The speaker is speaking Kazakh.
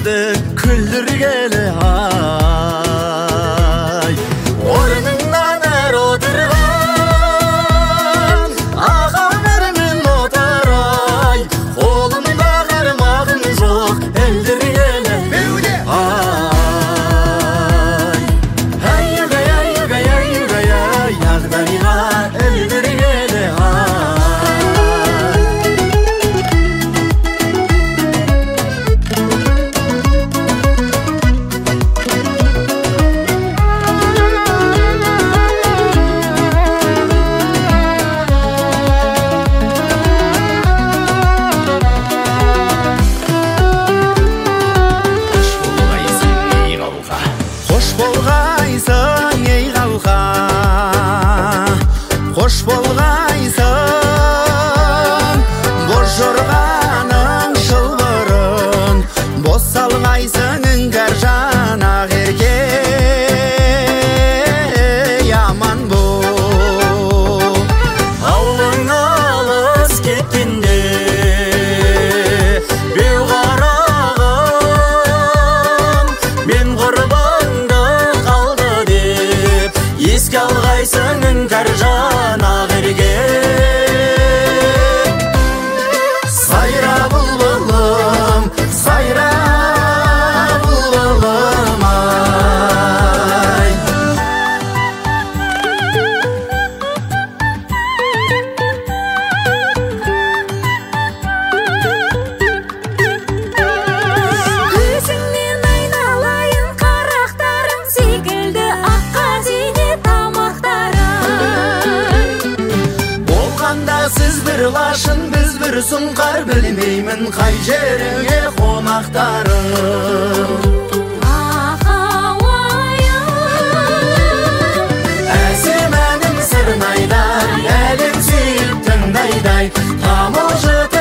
күңілді күлдіргелі ай. Орныңнан әрі отырған ағамырмен отырай, қолымда қармағым жоқ әлдіргелі ай. Әйюгай, әйюгай, әйюгай, ағдайға әлдіргелі ай. Қош болғайсың, боз жорғаның шылбырын, бос салғайсың іңкәр жанақ ерге, аман бол. Ауылың алыс кеткенде, беу қарағым, мен құрбаңды қалды деп, еске алғайсың іңкәр жанақ ерге. Сайра бұлбұлым, сайра бұлбұлым ай. Өзіңнен айналайын қарақтарым секілді, аққа зейнет тамақтарым. Болғанда сіз бір лашын, біз бір сұңқар, білмеймін қай жеріңе қонақтарым. Әсем әнім сырнайдай, әлем сүйіп тыңдайдай, тамылжытып